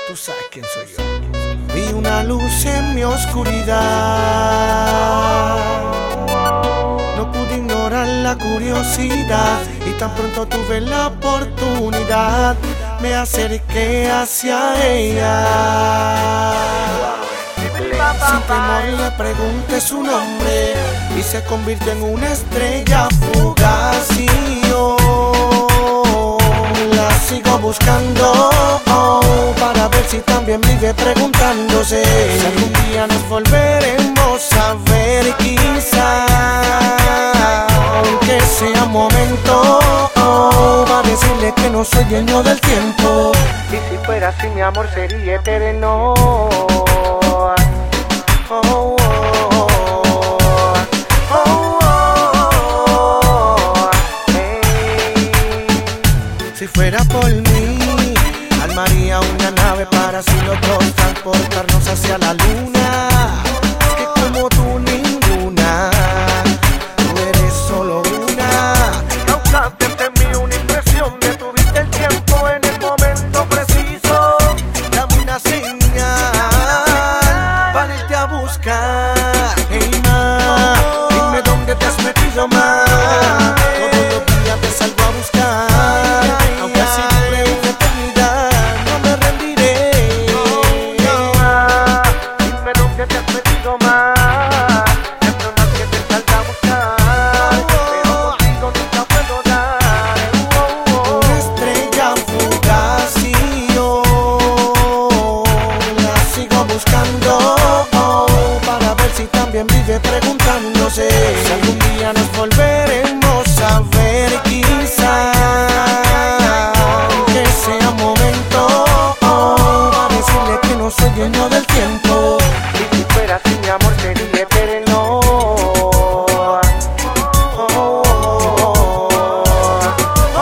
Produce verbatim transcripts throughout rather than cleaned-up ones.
Tú sabes quién soy yo. Vi una luz en mi oscuridad, no pude ignorar la curiosidad, y tan pronto tuve la oportunidad, me acerqué hacia ella. Sin temor le pregunté su nombre y se convirtió en una estrella fugaz, y yo la sigo buscando, oh, para ver si también vive preguntándose si algún día nos volveremos a ver, quizá, aunque sea un momento, oh, para decirle que no soy dueño del tiempo, y si fuera así mi amor sería eterno. Oh, oh, oh, oh, oh, hey. Si fuera por mí, armaría una nave para así los dos transportarnos hacia la luna. Es que como tú ninguna, tú eres solo una. Causaste en mí una impresión, detuviste el tiempo en el momento preciso. Dame una señal para irte a buscar. Hey ma, dime dónde te has metido más. Todos los días te salgo a buscar, aunque así dure una eternidad, no me rendiré. Hey ma, dime dónde te has metido más. Es normal que te salga a buscar, pero contigo nunca puedo dar. Una estrella fugaz y yo la sigo buscando, también vive preguntándose si algún día nos volveremos a ver, quizá, aunque sea un momento, oh, para decirle que no soy dueño del tiempo, y si fuera así mi amor sería eterno. Oh, oh, oh,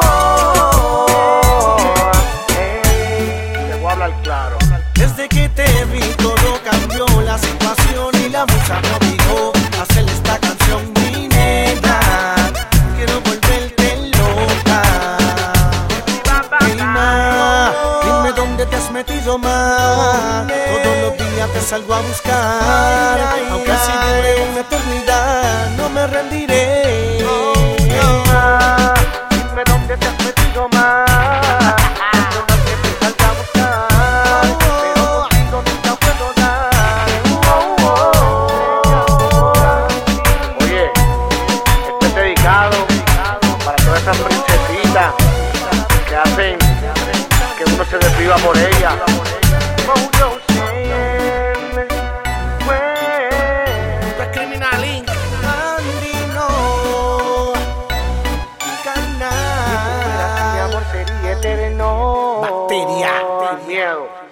oh, hey. Te voy a hablar claro. Desde que te vi todo cambió, la situación y la musa me obligó a hacerle esta canción, mi nena. Quiero volverte loca. Hey ma, dime dónde te has metido más. Todos los días te salgo a buscar, aunque así dure una eternidad, no me rendiré. Hey ma, dime dónde te has metido más. Para todas esas princesitas que hacen que uno se desviva por ella. Criminal Inc. Andino Canal. Mi amor sería eterno. Bacteria. Miedo.